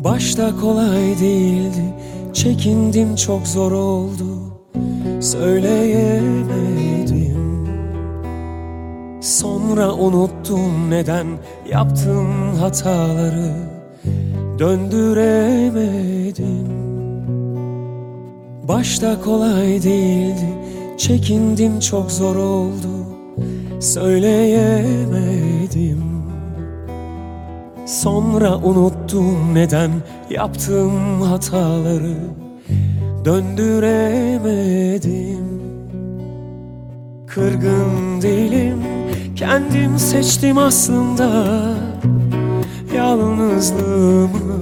Başta kolay değildi, çekindim, çok zor oldu, söyleyemedim. Sonra unuttum neden yaptığım hataları, döndüremedim. Başta kolay değildi, çekindim, çok zor oldu, söyleyemedim. Sonra unuttum neden yaptığım hataları, döndüremedim. Kırgın değilim, kendim seçtim aslında yalnızlığımı.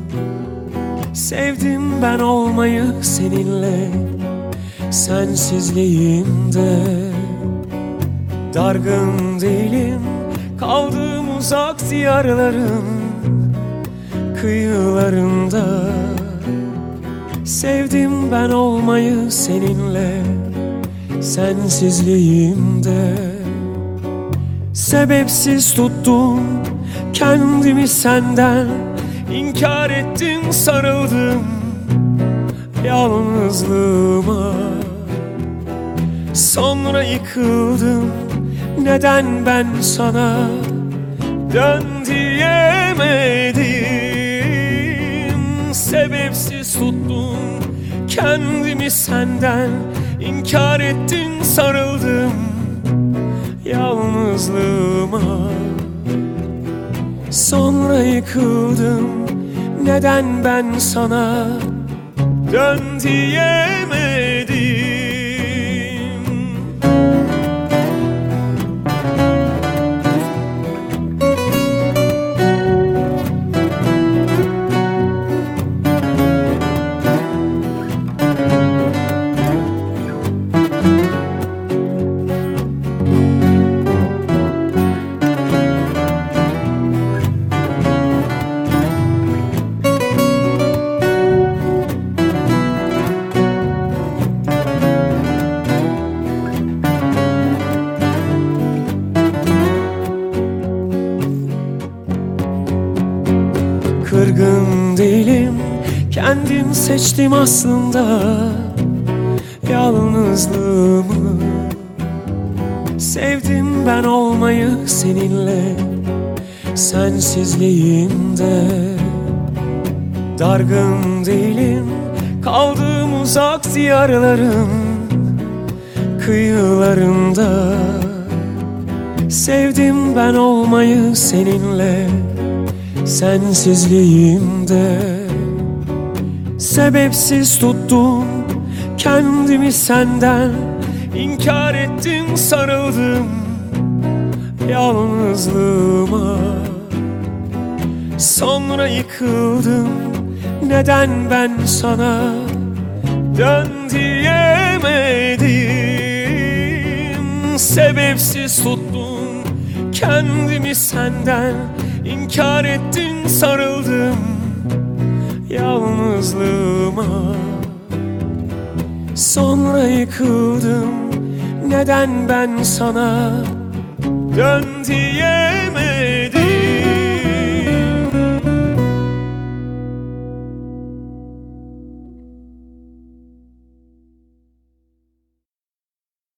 Sevdim ben olmayı seninle, sensizliğimde. Dargın değilim, kaldığım uzak diyarların kıyılarında. Sevdim ben olmayı seninle, sensizliğimde. Sebepsiz tuttum kendimi senden, İnkar ettim, sarıldım yalnızlığıma. Sonra yıkıldım, neden ben sana dön diyemedim. Sebepsiz tuttum kendimi senden, İnkar ettim, sarıldım yalnızlığıma. Sonra yıkıldım, neden ben sana dön diyemedim. Kırgın değilim, kendim seçtim aslında yalnızlığımı. Sevdim ben olmayı seninle, sensizliğimde. Dargın değilim, kaldığım uzak diyarların kıyılarında. Sevdim ben olmayı seninle, sensizliğimde. Sebepsiz tuttum kendimi senden, İnkar ettim, sarıldım yalnızlığıma. Sonra yıkıldım, neden ben sana dön diyemedim. Sebepsiz tuttum kendimi senden, İnkar ettim, sarıldım yalnızlığıma. Sonra yıkıldım, neden ben sana dön diyemedim.